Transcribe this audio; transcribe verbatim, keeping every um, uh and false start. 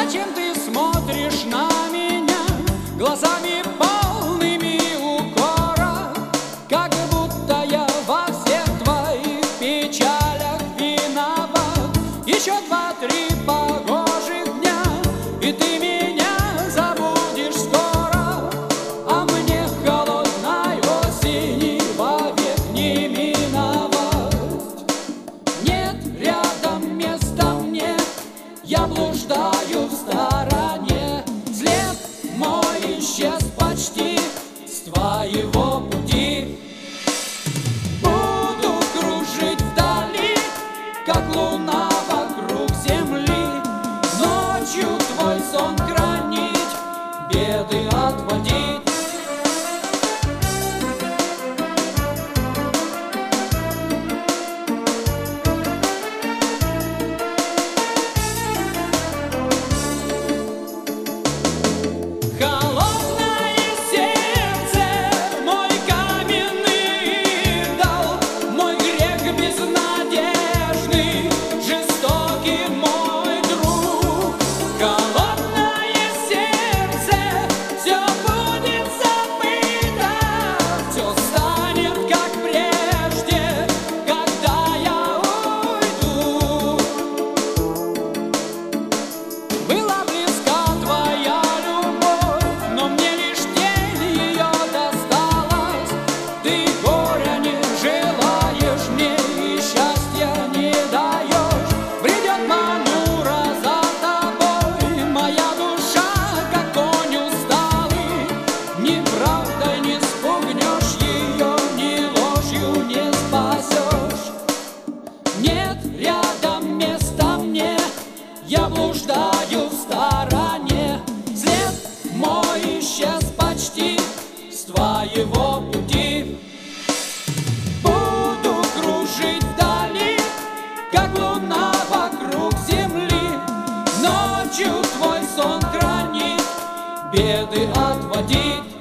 Зачем ты смотришь на меня глазами полными укора, как будто я во всех твоих печалях виноват? Еще два-три погожих дня, и ты меня забудешь скоро, а мне холодной осени вовек не миновать. Нет рядом места мне, я блуждаю в стороне. След мой исчез почти с твоего пути. Буду кружить вдали, как луна вокруг земли, ночью твой сон хранить, беды отводить. Я блуждаю в стороне, след мой исчез почти с твоего пути. Буду кружить вдали, как луна вокруг земли, ночью твой сон хранить, беды отводить.